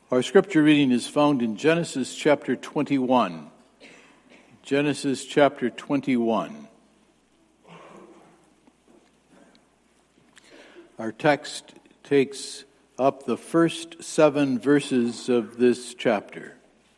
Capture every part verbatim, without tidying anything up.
Our scripture reading is found in Genesis chapter twenty-one. Genesis chapter twenty-one. Our text takes up the first seven verses of this chapter.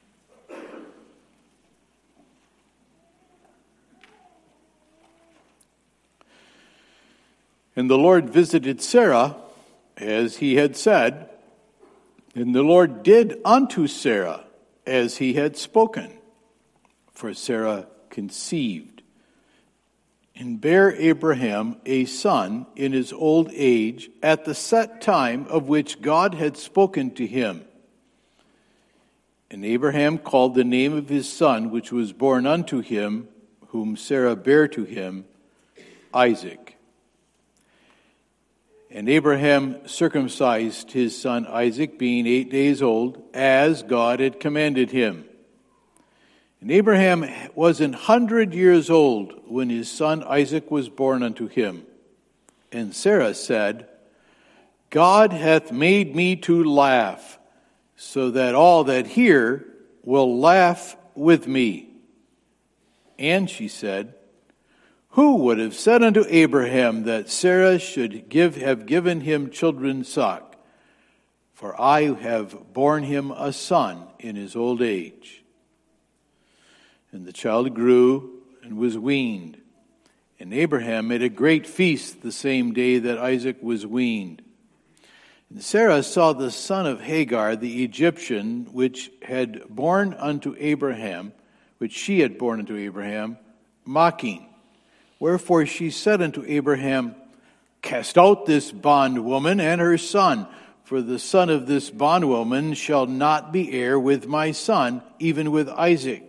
And the Lord visited Sarah, as he had said, and the Lord did unto Sarah as he had spoken. For Sarah conceived, and bare Abraham a son in his old age, at the set time of which God had spoken to him. And Abraham called the name of his son, which was born unto him, whom Sarah bare to him, Isaac. And Abraham circumcised his son Isaac, being eight days old, as God had commanded him. And Abraham was an hundred years old when his son Isaac was born unto him. And Sarah said, God hath made me to laugh, so that all that hear will laugh with me. And she said, Who would have said unto Abraham that Sarah should give have given him children suck? For I have borne him a son in his old age. And the child grew and was weaned. And Abraham made a great feast the same day that Isaac was weaned. And Sarah saw the son of Hagar, the Egyptian, which had borne unto Abraham, which she had borne unto Abraham, mocking. Wherefore she said unto Abraham, Cast out this bondwoman and her son, for the son of this bondwoman shall not be heir with my son, even with Isaac.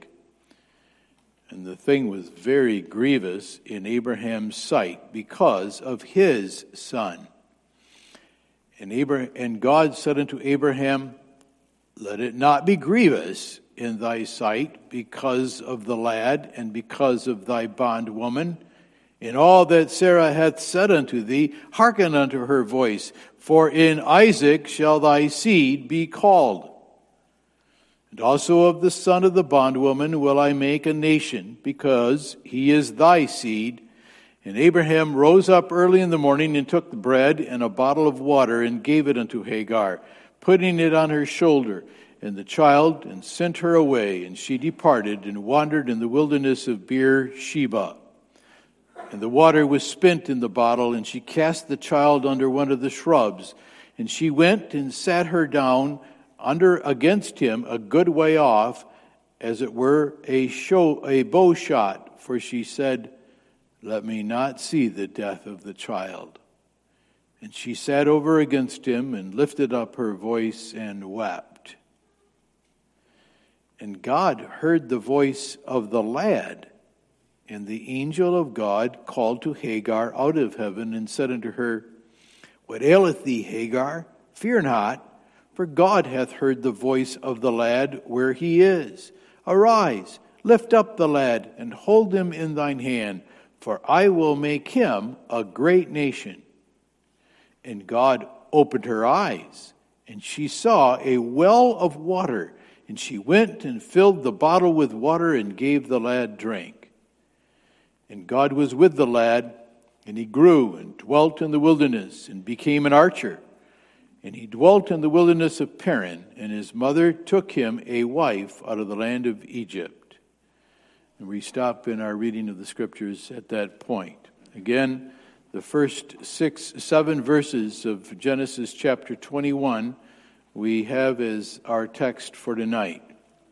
And the thing was very grievous in Abraham's sight because of his son. And Abraham, and God said unto Abraham, Let it not be grievous in thy sight because of the lad and because of thy bondwoman. In all that Sarah hath said unto thee, hearken unto her voice, for in Isaac shall thy seed be called. And also of the son of the bondwoman will I make a nation, because he is thy seed. And Abraham rose up early in the morning and took the bread and a bottle of water and gave it unto Hagar, putting it on her shoulder, and the child, and sent her away. And she departed and wandered in the wilderness of Beer-sheba. And the water was spent in the bottle, and she cast the child under one of the shrubs. And she went and sat her down under against him a good way off, as it were a show, a bow shot. For she said, Let me not see the death of the child. And she sat over against him and lifted up her voice and wept. And God heard the voice of the lad. And the angel of God called to Hagar out of heaven and said unto her, What aileth thee, Hagar? Fear not, for God hath heard the voice of the lad where he is. Arise, lift up the lad, and hold him in thine hand, for I will make him a great nation. And God opened her eyes, and she saw a well of water, and she went and filled the bottle with water and gave the lad drink. And God was with the lad, and he grew and dwelt in the wilderness and became an archer. And he dwelt in the wilderness of Paran, and his mother took him a wife out of the land of Egypt. And we stop in our reading of the scriptures at that point. Again, the first six, seven verses of Genesis chapter twenty-one we have as our text for tonight.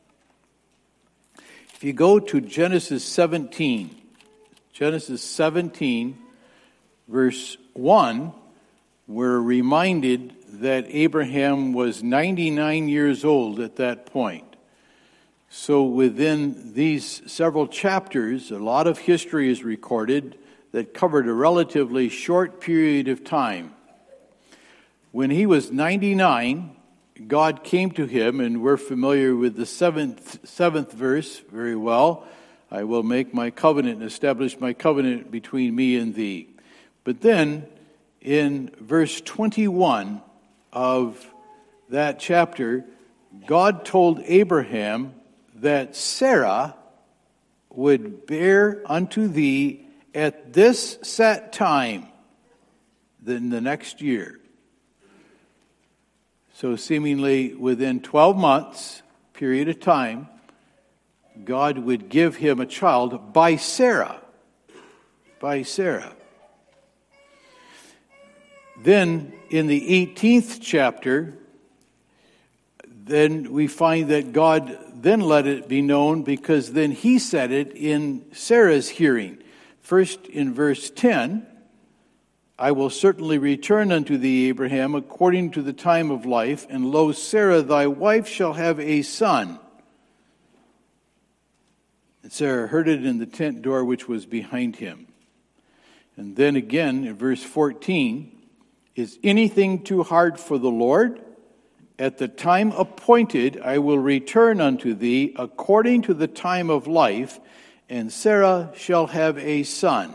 If you go to Genesis seventeen, Genesis seventeen, verse one, we're reminded that Abraham was ninety-nine years old at that point. So within these several chapters, a lot of history is recorded that covered a relatively short period of time. When he was ninety-nine, God came to him, and we're familiar with the seventh, seventh verse very well. I will make my covenant and establish my covenant between me and thee. But then in verse twenty-one of that chapter, God told Abraham that Sarah would bear unto thee at this set time, then the next year. So seemingly within twelve months, period of time, God would give him a child by Sarah. By Sarah. Then in the eighteenth chapter, then we find that God then let it be known, because then he said it in Sarah's hearing. First in verse ten, I will certainly return unto thee, Abraham, according to the time of life, and lo, Sarah thy wife shall have a son. And Sarah heard it in the tent door which was behind him. And then again in verse fourteen, is anything too hard for the Lord? At the time appointed I will return unto thee according to the time of life, and Sarah shall have a son.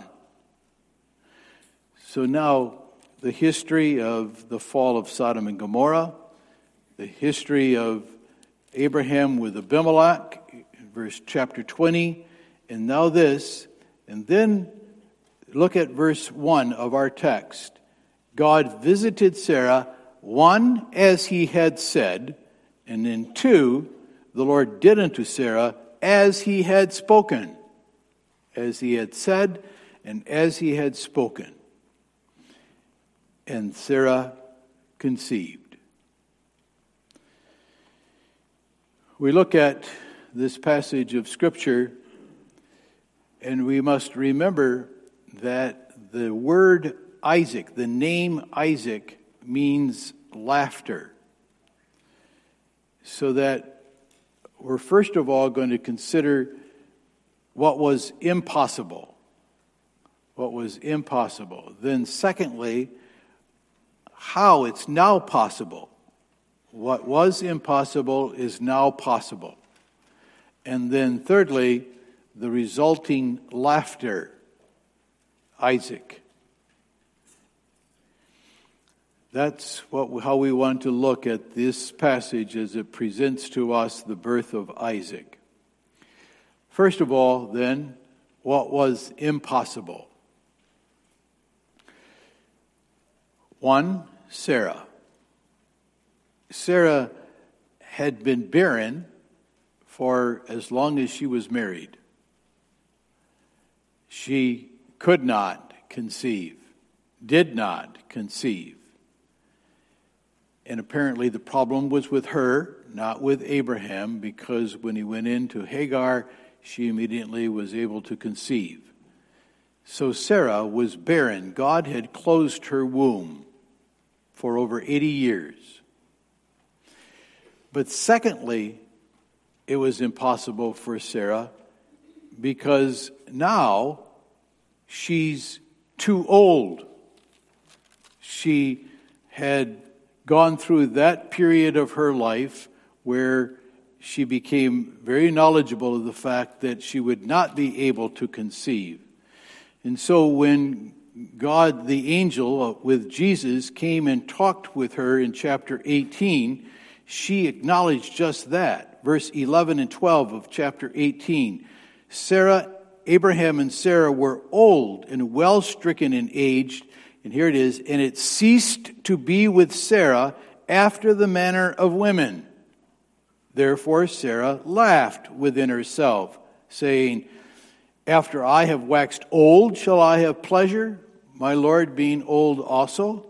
So now the history of the fall of Sodom and Gomorrah, the history of Abraham with Abimelech, verse chapter twenty, and now this, and then look at verse one of our text. God visited Sarah, one, as he had said, and then two, the Lord did unto Sarah as he had spoken, as he had said, and as he had spoken. And Sarah conceived. We look at this passage of Scripture, and we must remember that the word Isaac, the name Isaac, means laughter. So that we're first of all going to consider what was impossible. What was impossible. Then secondly, how it's now possible. What was impossible is now possible. And then thirdly, the resulting laughter, Isaac. That's what, how we want to look at this passage as it presents to us the birth of Isaac. First of all, then, what was impossible? One, Sarah. Sarah had been barren for as long as she was married. She could not conceive, did not conceive. And apparently the problem was with her, not with Abraham, because when he went into Hagar, she immediately was able to conceive. So Sarah was barren. God had closed her womb for over eighty years. But secondly, it was impossible for Sarah because now she's too old. She had gone through that period of her life where she became very knowledgeable of the fact that she would not be able to conceive. And so when God, the angel with Jesus, came and talked with her in chapter eighteen, she acknowledged just that. Verse eleven and twelve of chapter eighteen. Sarah, Abraham and Sarah were old and well stricken in age. And here it is, and it ceased to be with Sarah after the manner of women. Therefore Sarah laughed within herself, saying, after I have waxed old, shall I have pleasure, my Lord being old also?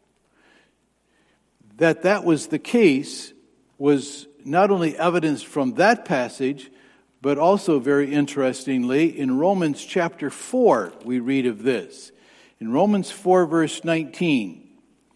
That that was the case was not only evidenced from that passage, but also very interestingly, in Romans chapter four, we read of this. In Romans four, verse nineteen,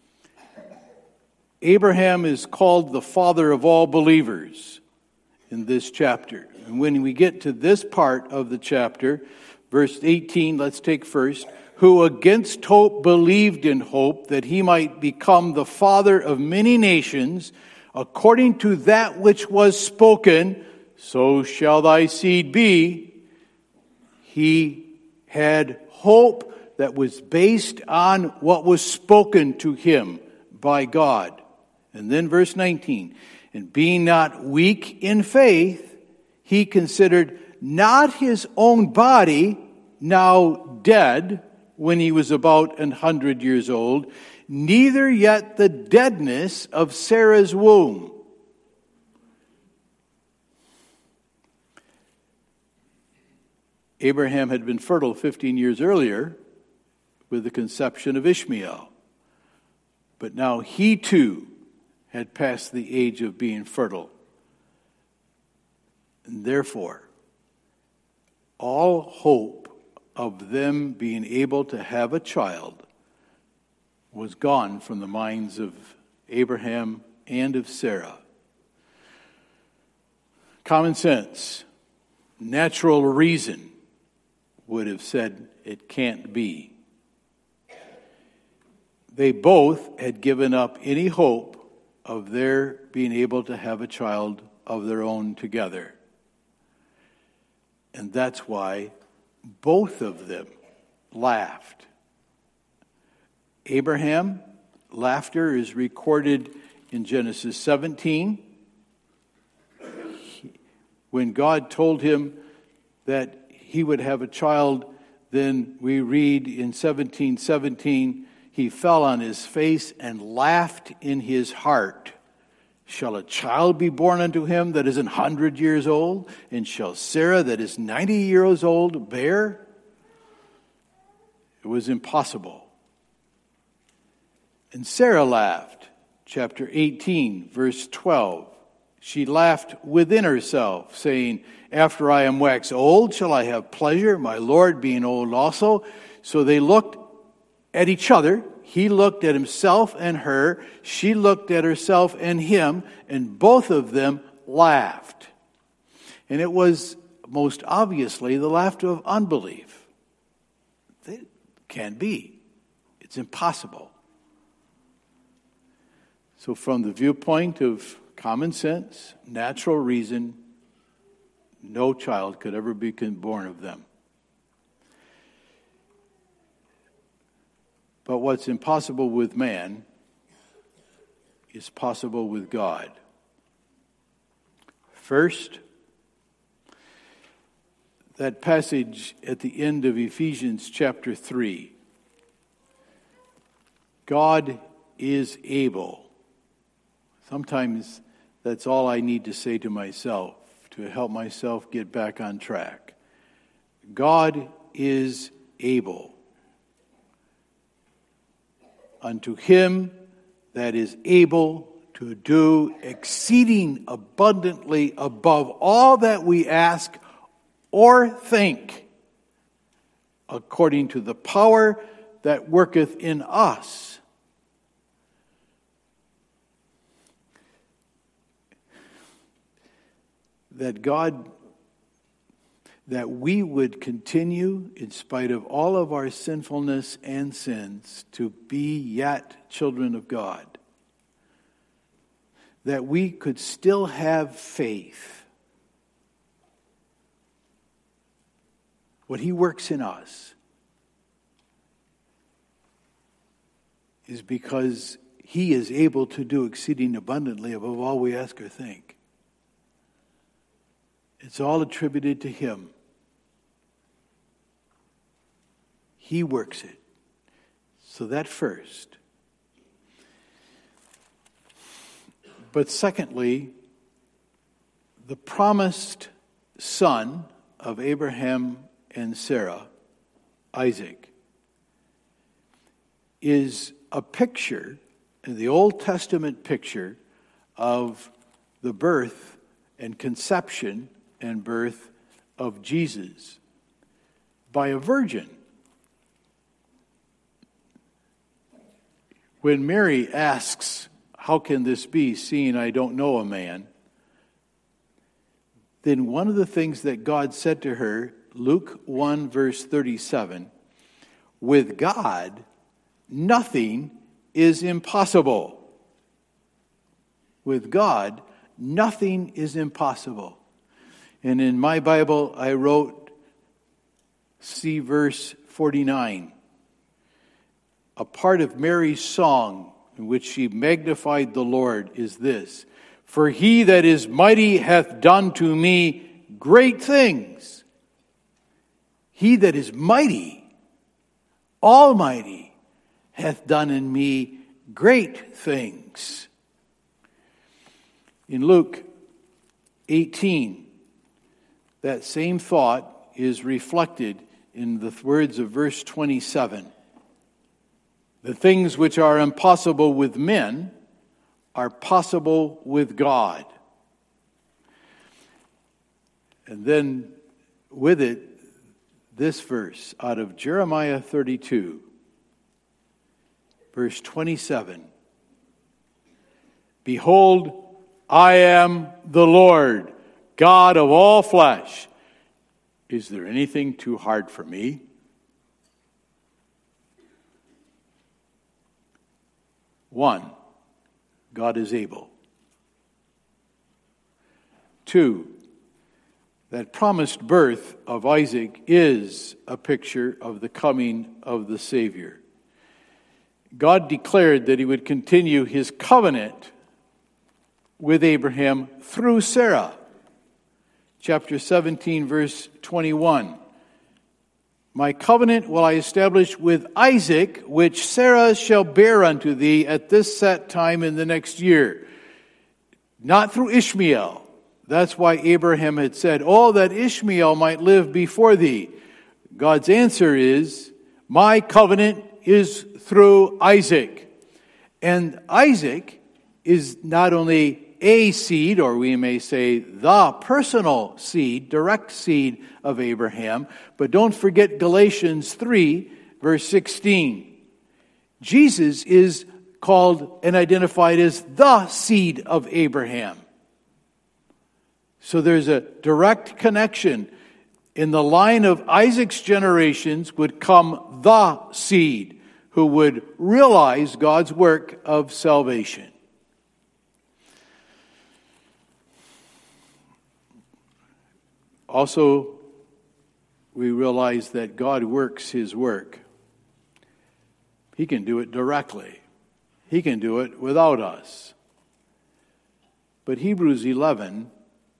Abraham is called the father of all believers in this chapter. And when we get to this part of the chapter, verse eighteen, let's take first, who against hope believed in hope that he might become the father of many nations, according to that which was spoken, so shall thy seed be. He had hope that was based on what was spoken to him by God. And then verse nineteen, And being not weak in faith, he considered not his own body now dead when he was about an hundred years old, neither yet the deadness of Sarah's womb. Abraham had been fertile fifteen years earlier with the conception of Ishmael. But now he too had passed the age of being fertile. And therefore, all hope of them being able to have a child was gone from the minds of Abraham and of Sarah. Common sense, natural reason would have said it can't be. They both had given up any hope of their being able to have a child of their own together. And that's why both of them laughed. Abraham, laughter is recorded in Genesis seventeen. When God told him that he would have a child, then we read in seventeen seventeen, he fell on his face and laughed in his heart. Shall a child be born unto him that is an hundred years old? And shall Sarah that is ninety years old bear? It was impossible. And Sarah laughed. Chapter eighteen, verse twelve. She laughed within herself, saying, after I am waxed old, shall I have pleasure, my Lord being old also? So they looked at each other. He looked at himself and her. She looked at herself and him. And both of them laughed. And it was most obviously the laughter of unbelief. It can't be. It's impossible. So from the viewpoint of common sense, natural reason, no child could ever be born of them. But what's impossible with man is possible with God. First, that passage at the end of Ephesians chapter three. God is able. Sometimes that's all I need to say to myself to help myself get back on track. God is able. Unto him that is able to do exceeding abundantly above all that we ask or think, according to the power that worketh in us. That God, that we would continue, in spite of all of our sinfulness and sins, to be yet children of God. That we could still have faith. What he works in us is because he is able to do exceeding abundantly above all we ask or think. It's all attributed to him. He works it. So that first. But secondly, the promised son of Abraham and Sarah, Isaac, is a picture, the Old Testament picture, of the birth and conception and birth of Jesus by a virgin. When Mary asks, how can this be, seeing I don't know a man? Then one of the things that God said to her, Luke one verse thirty-seven, with God, nothing is impossible. With God, nothing is impossible. And in my Bible, I wrote, see verse forty-nine. A part of Mary's song in which she magnified the Lord is this: For he that is mighty hath done to me great things. He that is mighty, almighty, hath done in me great things. In Luke eighteen, that same thought is reflected in the words of verse twenty-seven. The things which are impossible with men are possible with God. And then with it, this verse out of Jeremiah thirty-two, verse twenty-seven. Behold, I am the Lord, God of all flesh. Is there anything too hard for me? One, God is able. Two, that promised birth of Isaac is a picture of the coming of the Savior. God declared that he would continue his covenant with Abraham through Sarah. Chapter seventeen, verse twenty-one. My covenant will I establish with Isaac, which Sarah shall bear unto thee at this set time in the next year. Not through Ishmael. That's why Abraham had said, oh, that Ishmael might live before thee. God's answer is, my covenant is through Isaac. And Isaac is not only a seed, or we may say the personal seed, direct seed of Abraham. But don't forget Galatians three, verse sixteen. Jesus is called and identified as the seed of Abraham. So there's a direct connection. In the line of Isaac's generations would come the seed who would realize God's work of salvation. Also, we realize that God works his work. He can do it directly. He can do it without us. But Hebrews eleven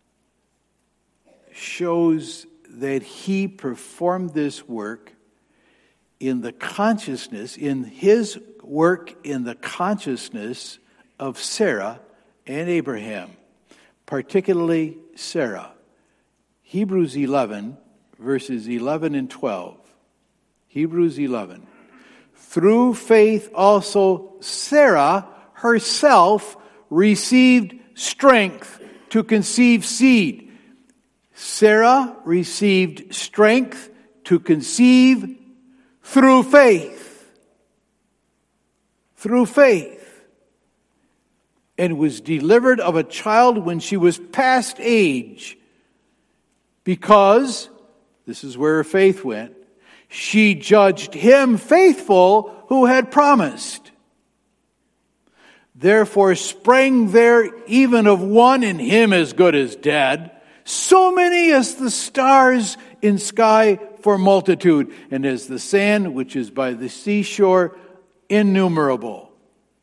shows that he performed this work in the consciousness, in his work in the consciousness of Sarah and Abraham, particularly Sarah. Hebrews eleven, verses eleven and twelve. Hebrews eleven. Through faith also Sarah herself received strength to conceive seed. Sarah received strength to conceive through faith. Through faith. And was delivered of a child when she was past age. Because, this is where her faith went, she judged him faithful who had promised. Therefore sprang there even of one in him as good as dead, so many as the stars in sky for multitude, and as the sand which is by the seashore innumerable.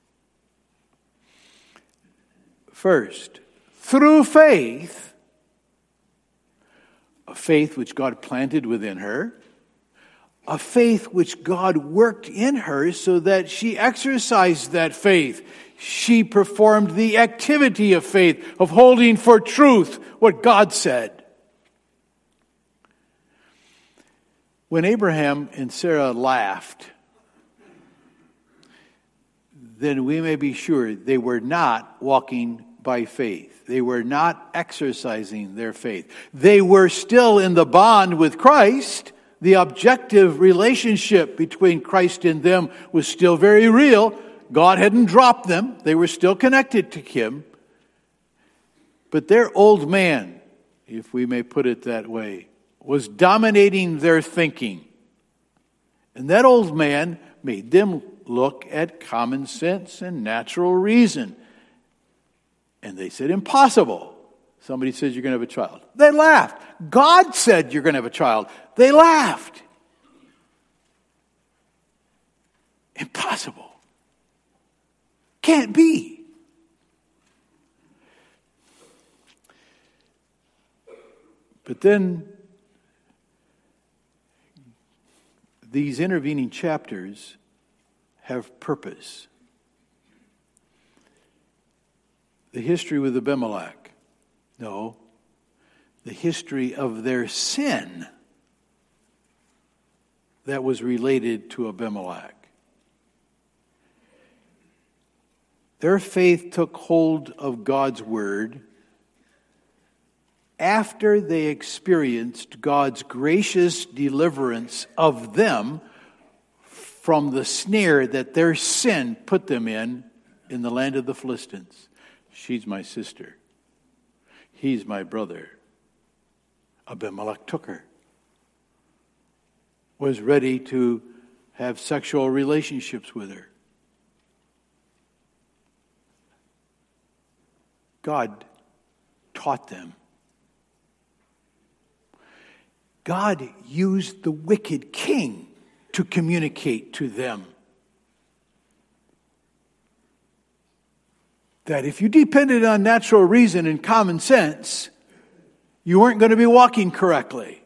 First, through faith, a faith which God planted within her, a faith which God worked in her so that she exercised that faith. She performed the activity of faith, of holding for truth what God said. When Abraham and Sarah laughed, then we may be sure they were not walking by faith. They were not exercising their faith. They were still in the bond with Christ. The objective relationship between Christ and them was still very real. God hadn't dropped them. They were still connected to him. But their old man, if we may put it that way, was dominating their thinking. And that old man made them look at common sense and natural reason. And they said, impossible. Somebody says you're going to have a child. They laughed. God said you're going to have a child. They laughed. Impossible. Can't be. But then these intervening chapters have purpose. The history with Abimelech. No. The history of their sin that was related to Abimelech. Their faith took hold of God's word after they experienced God's gracious deliverance of them from the snare that their sin put them in, in the land of the Philistines. She's my sister. He's my brother. Abimelech took her. Was ready to have sexual relationships with her. God taught them. God used the wicked king to communicate to them that if you depended on natural reason and common sense, you weren't going to be walking correctly.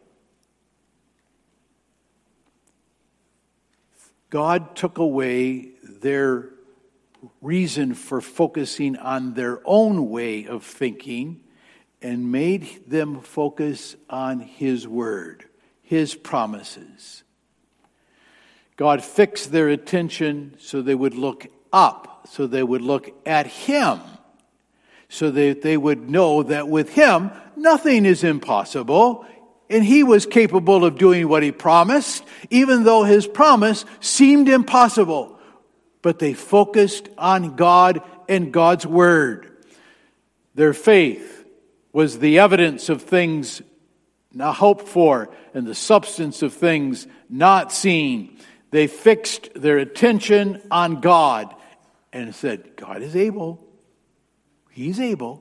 God took away their reason for focusing on their own way of thinking and made them focus on His word, His promises. God fixed their attention so they would look up, so they would look at Him, so that they would know that with Him, nothing is impossible, and He was capable of doing what He promised, even though His promise seemed impossible. But they focused on God and God's word. Their faith was the evidence of things not hoped for and the substance of things not seen. They fixed their attention on God and said, God is able. He's able.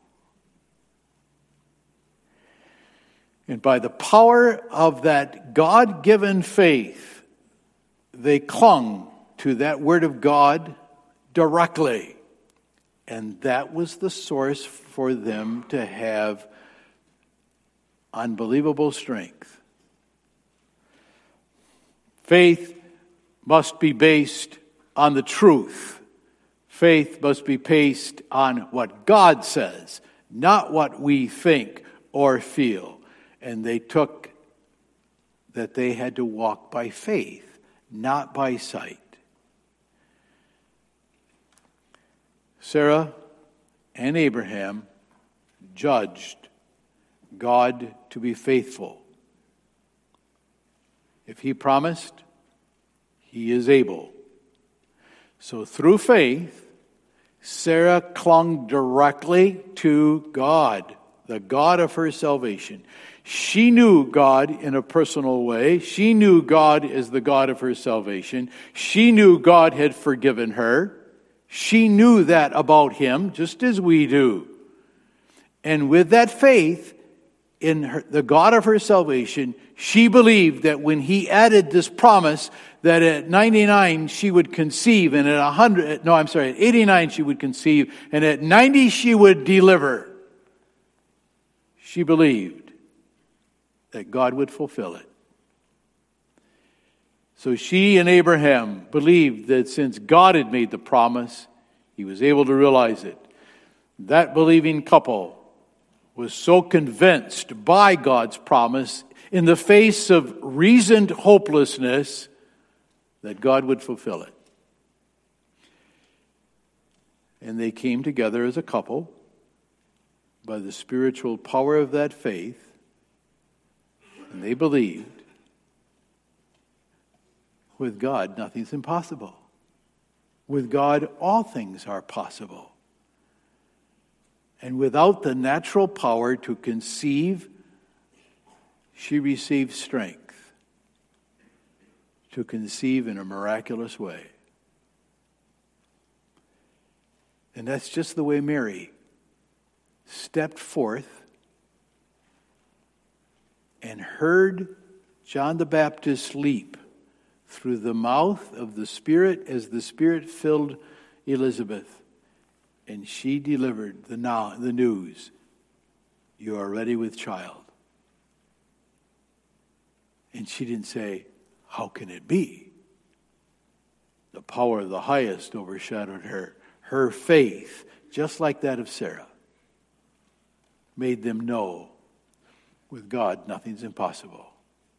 And by the power of that God-given faith, they clung to that word of God directly. And that was the source for them to have unbelievable strength. Faith must be based on the truth. Faith must be based on what God says, not what we think or feel. And they took that they had to walk by faith, not by sight. Sarah and Abraham judged God to be faithful. If He promised, He is able. So through faith, Sarah clung directly to God, the God of her salvation. She knew God in a personal way. She knew God as the God of her salvation. She knew God had forgiven her. She knew that about Him, just as we do. And with that faith in her, the God of her salvation, she believed that when He added this promise that at ninety-nine she would conceive, and at one hundred, no, I'm sorry, at eighty-nine she would conceive, and at ninety she would deliver. She believed that God would fulfill it. So she and Abraham believed that since God had made the promise, He was able to realize it. That believing couple was so convinced by God's promise in the face of reasoned hopelessness that God would fulfill it. And they came together as a couple by the spiritual power of that faith, and they believed with God nothing's impossible. With God all things are possible. And without the natural power to conceive, she received strength to conceive in a miraculous way. And that's just the way Mary stepped forth and heard John the Baptist leap through the mouth of the Spirit as the Spirit filled Elizabeth. And she delivered the, now, the news, you are ready with child. And she didn't say, how can it be? The power of the highest overshadowed her. Her faith, just like that of Sarah, made them know with God nothing's impossible.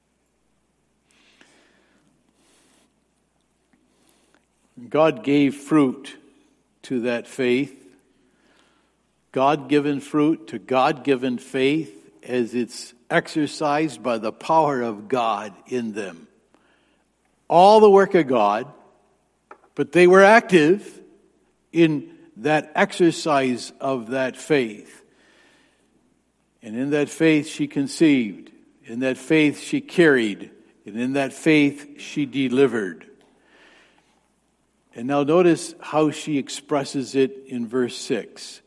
God gave fruit to that faith. God-given fruit to God-given faith as it's exercised by the power of God in them. All the work of God, but they were active in that exercise of that faith. And in that faith she conceived. In that faith she carried. And in that faith she delivered. And now notice how she expresses it in verse six.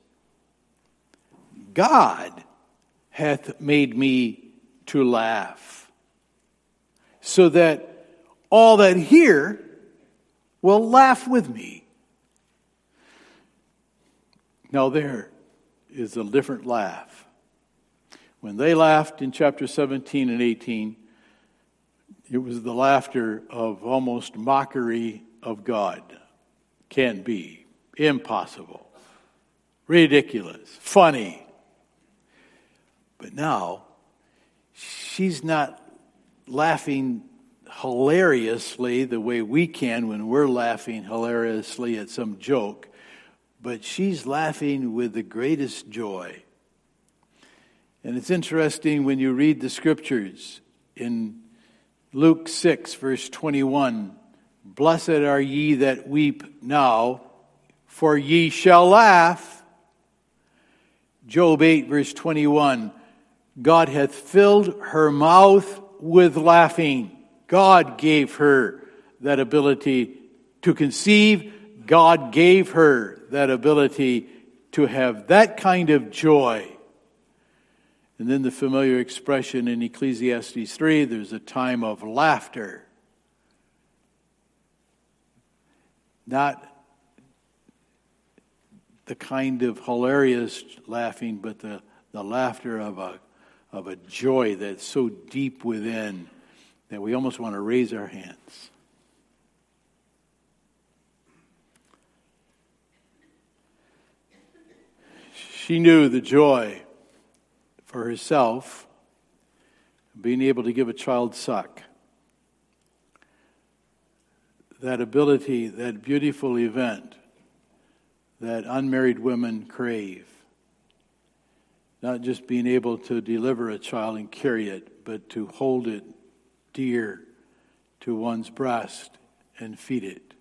God hath made me to laugh, so that all that hear will laugh with me. Now there is a different laugh. When they laughed in chapter seventeen and eighteen, it was the laughter of almost mockery of God. Can't be. Impossible. Ridiculous. Funny. But now, she's not laughing hilariously the way we can when we're laughing hilariously at some joke, but she's laughing with the greatest joy. And it's interesting when you read the scriptures in Luke six, verse twenty-one, blessed are ye that weep now, for ye shall laugh. Job eight, verse twenty-one, God hath filled her mouth with laughing. God gave her that ability to conceive. God gave her that ability to have that kind of joy. And then the familiar expression in Ecclesiastes three, there's a time of laughter. Not the kind of hilarious laughing, but the, the laughter of a of a joy that's so deep within that we almost want to raise our hands. She knew the joy for herself of being able to give a child suck. That ability, that beautiful event that unmarried women crave. Not just being able to deliver a child and carry it, but to hold it dear to one's breast and feed it.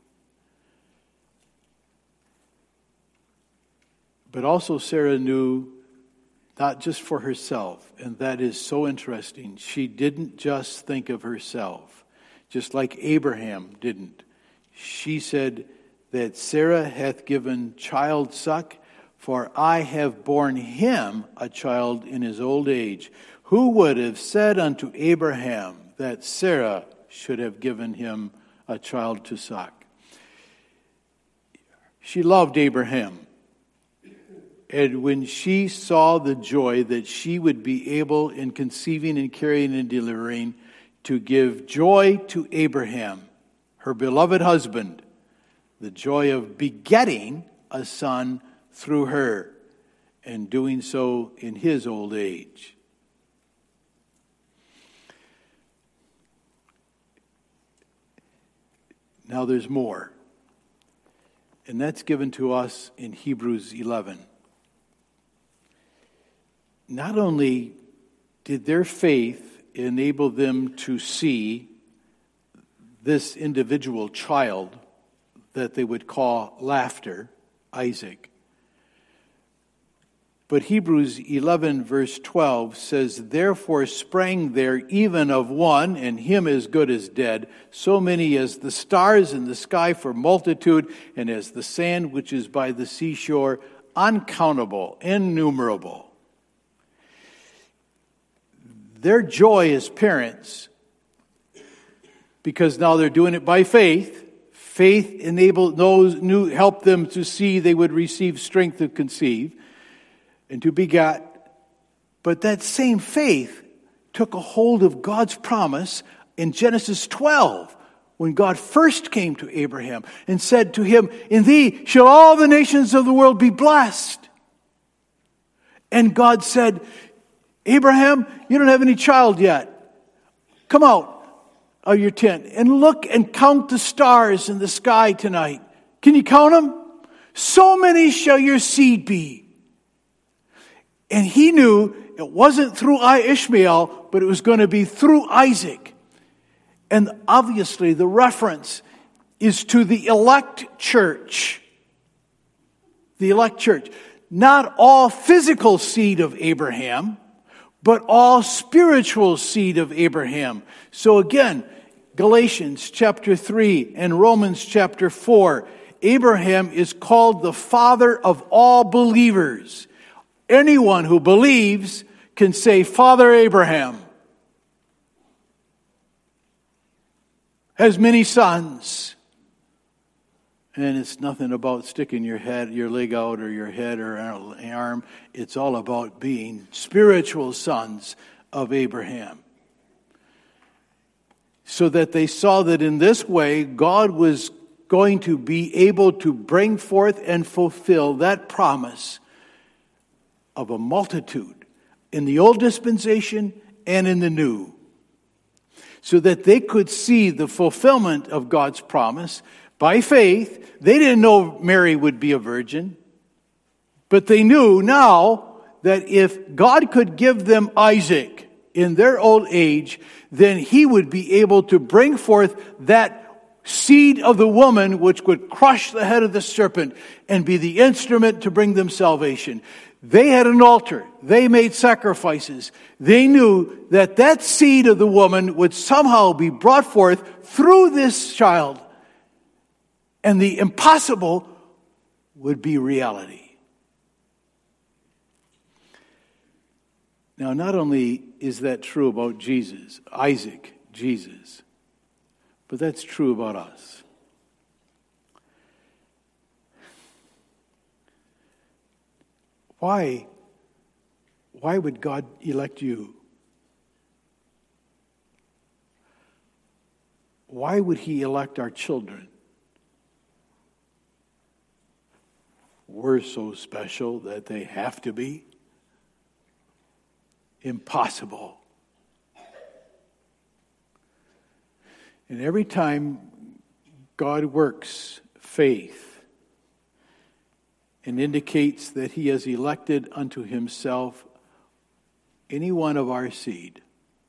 But also Sarah knew not just for herself, and that is so interesting. She didn't just think of herself, just like Abraham didn't. She said that Sarah hath given child suck, for I have borne him a child in his old age. Who would have said unto Abraham that Sarah should have given him a child to suck? She loved Abraham. And when she saw the joy that she would be able in conceiving and carrying and delivering to give joy to Abraham, her beloved husband, the joy of begetting a son through her, and doing so in his old age. Now there's more. And that's given to us in Hebrews eleven. Not only did their faith enable them to see this individual child that they would call laughter, Isaac, but Hebrews eleven verse twelve says, therefore sprang there even of one, and him as good as dead, so many as the stars in the sky for multitude, and as the sand which is by the seashore, uncountable, innumerable. Their joy as parents, because now they're doing it by faith, faith enabled those, knew, helped them to see they would receive strength to conceive and to beget. But that same faith took a hold of God's promise in Genesis twelve, when God first came to Abraham and said to him, "In thee shall all the nations of the world be blessed." And God said, "Abraham, you don't have any child yet. Come out of your tent and look and count the stars in the sky tonight. Can you count them? So many shall your seed be." And he knew it wasn't through Ishmael, but it was going to be through Isaac. And obviously the reference is to the elect church. The elect church. Not all physical seed of Abraham, but all spiritual seed of Abraham. So again, Galatians chapter three and Romans chapter four, Abraham is called the father of all believers. Anyone who believes can say, "Father Abraham has many sons." And it's nothing about sticking your head, your leg out, or your head or an arm. It's all about being spiritual sons of Abraham. So that they saw that in this way, God was going to be able to bring forth and fulfill that promise of a multitude in the old dispensation and in the new. So that they could see the fulfillment of God's promise by faith. They didn't know Mary would be a virgin, but they knew now that if God could give them Isaac in their old age, then he would be able to bring forth that seed of the woman which would crush the head of the serpent and be the instrument to bring them salvation. They had an altar. They made sacrifices. They knew that that seed of the woman would somehow be brought forth through this child. And the impossible would be reality. Now, not only is that true about Jesus, Isaac, Jesus, but that's true about us. Why? Why would God elect you? Why would he elect our children? We're so special that they have to be? Impossible. And every time God works faith and indicates that he has elected unto himself any one of our seed,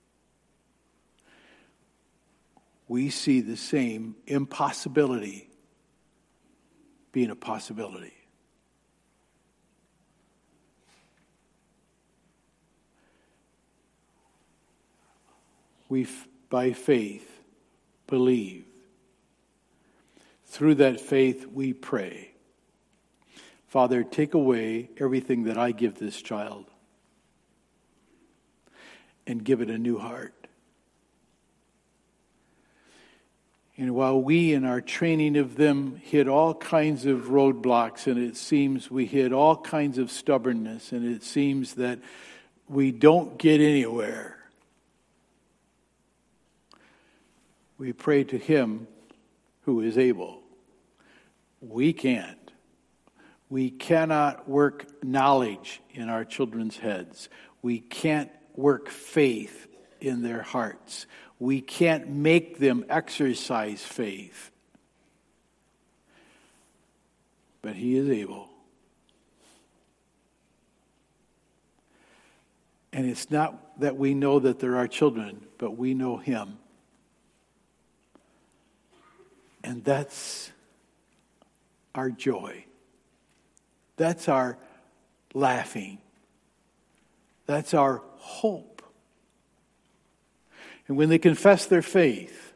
we see the same impossibility being a possibility. We, by faith, believe. Through that faith, we pray. Father, take away everything that I give this child and give it a new heart. And while we in our training of them hit all kinds of roadblocks, and it seems we hit all kinds of stubbornness, and it seems that we don't get anywhere, we pray to him who is able. We can't. We cannot work knowledge in our children's heads. We can't work faith in their hearts. We can't make them exercise faith. But he is able. And it's not that we know that they're our children, but we know him. And that's our joy. That's our laughing. That's our hope. And when they confess their faith,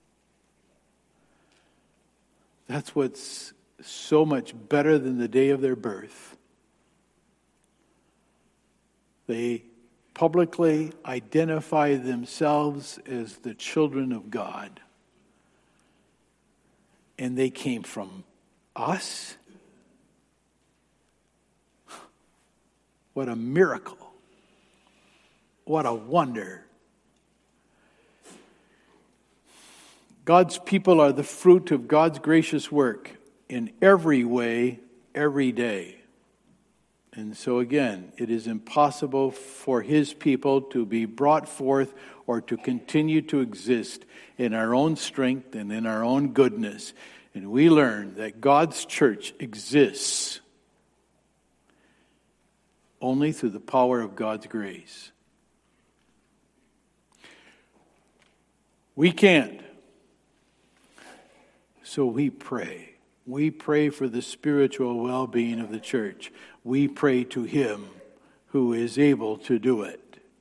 that's what's so much better than the day of their birth. They publicly identify themselves as the children of God. And they came from us. What a miracle. What a wonder. God's people are the fruit of God's gracious work in every way, every day. And so again, it is impossible for his people to be brought forth or to continue to exist in our own strength and in our own goodness. And we learn that God's church exists only through the power of God's grace. We can't. So we pray. We pray for the spiritual well-being of the church. We pray to him who is able to do it.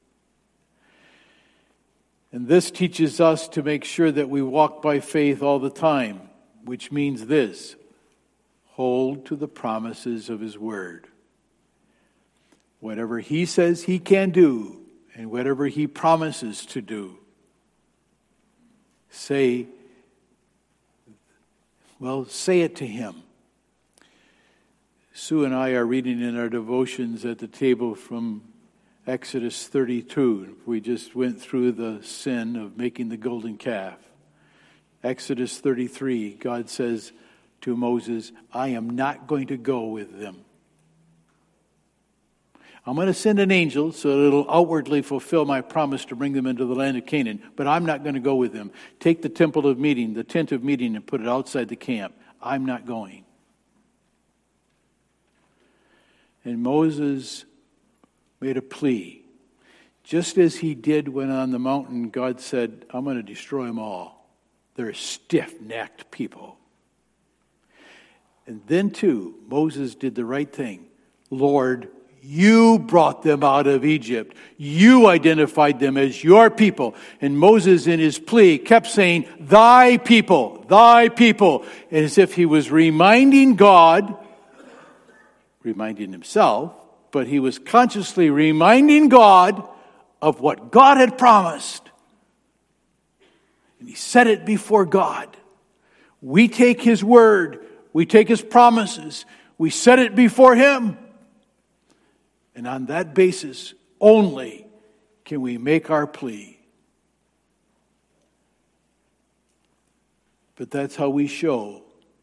And this teaches us to make sure that we walk by faith all the time, which means this: hold to the promises of his word. Whatever he says he can do, and whatever he promises to do, say, well, say it to him. Sue and I are reading in our devotions at the table from Exodus thirty-two. We just went through the sin of making the golden calf. Exodus thirty-three, God says to Moses, I am not going to go with them. I'm going to send an angel so that it'll outwardly fulfill my promise to bring them into the land of Canaan, but I'm not going to go with them. Take the temple of meeting, the tent of meeting, and put it outside the camp. I'm not going. And Moses made a plea. Just as he did when on the mountain, God said, I'm going to destroy them all. They're stiff-necked people. And then, too, Moses did the right thing. Lord, you brought them out of Egypt. You identified them as your people. And Moses, in his plea, kept saying, thy people, thy people, as if he was reminding God, reminding himself, but he was consciously reminding God of what God had promised. And he said it before God. We take his word, we take his promises, we set it before him. And on that basis only can we make our plea. But that's how we show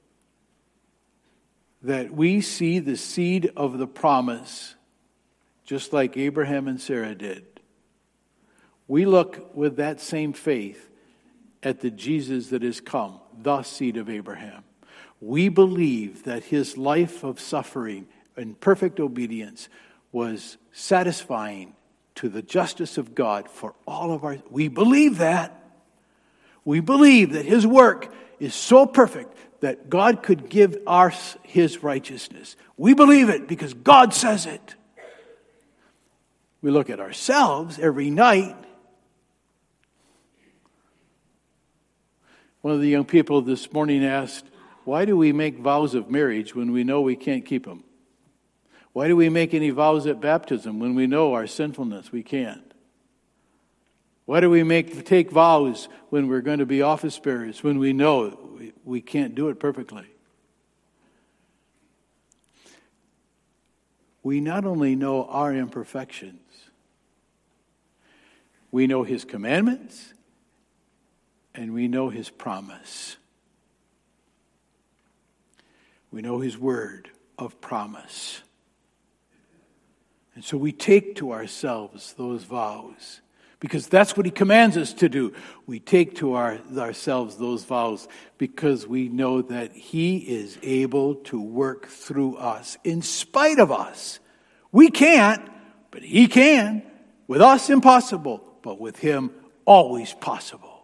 that we see the seed of the promise just like Abraham and Sarah did. We look with that same faith at the Jesus that has come, the seed of Abraham. We believe that his life of suffering and perfect obedience was satisfying to the justice of God for all of our... We believe that. We believe that his work is so perfect that God could give us his righteousness. We believe it because God says it. We look at ourselves every night. One of the young people this morning asked, why do we make vows of marriage when we know we can't keep them? Why do we make any vows at baptism when we know our sinfulness? We can't. Why do we make take vows when we're going to be office bearers when we know we, we can't do it perfectly? We not only know our imperfections, we know his commandments and we know his promise. We know his word of promise. And so we take to ourselves those vows because that's what he commands us to do. We take to our, ourselves those vows because we know that he is able to work through us in spite of us. We can't, but he can. With us, impossible, but with him, always possible.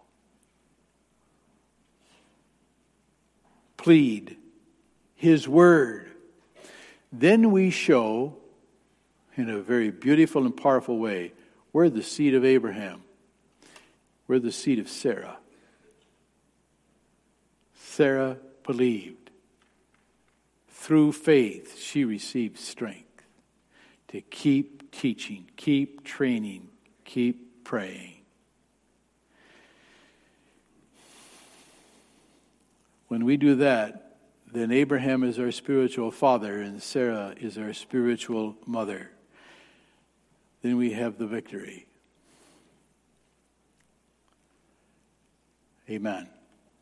Plead his word. Then we show, in a very beautiful and powerful way, we're the seed of Abraham. We're the seed of Sarah. Sarah believed. Through faith, she received strength to keep teaching, keep training, keep praying. When we do that, then Abraham is our spiritual father and Sarah is our spiritual mother. Then we have the victory. Amen.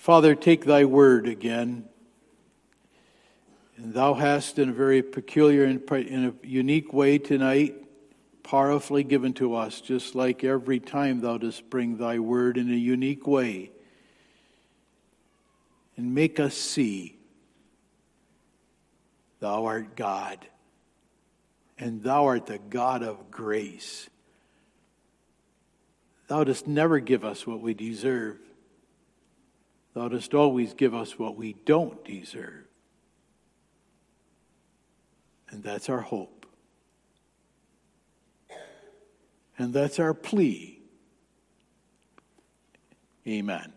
Father, take thy word again. And thou hast, in a very peculiar and in a unique way tonight, powerfully given to us, just like every time thou dost bring thy word in a unique way. And make us see thou art God, and thou art the God of grace. Thou dost never give us what we deserve. Thou dost always give us what we don't deserve. And that's our hope. And that's our plea. Amen.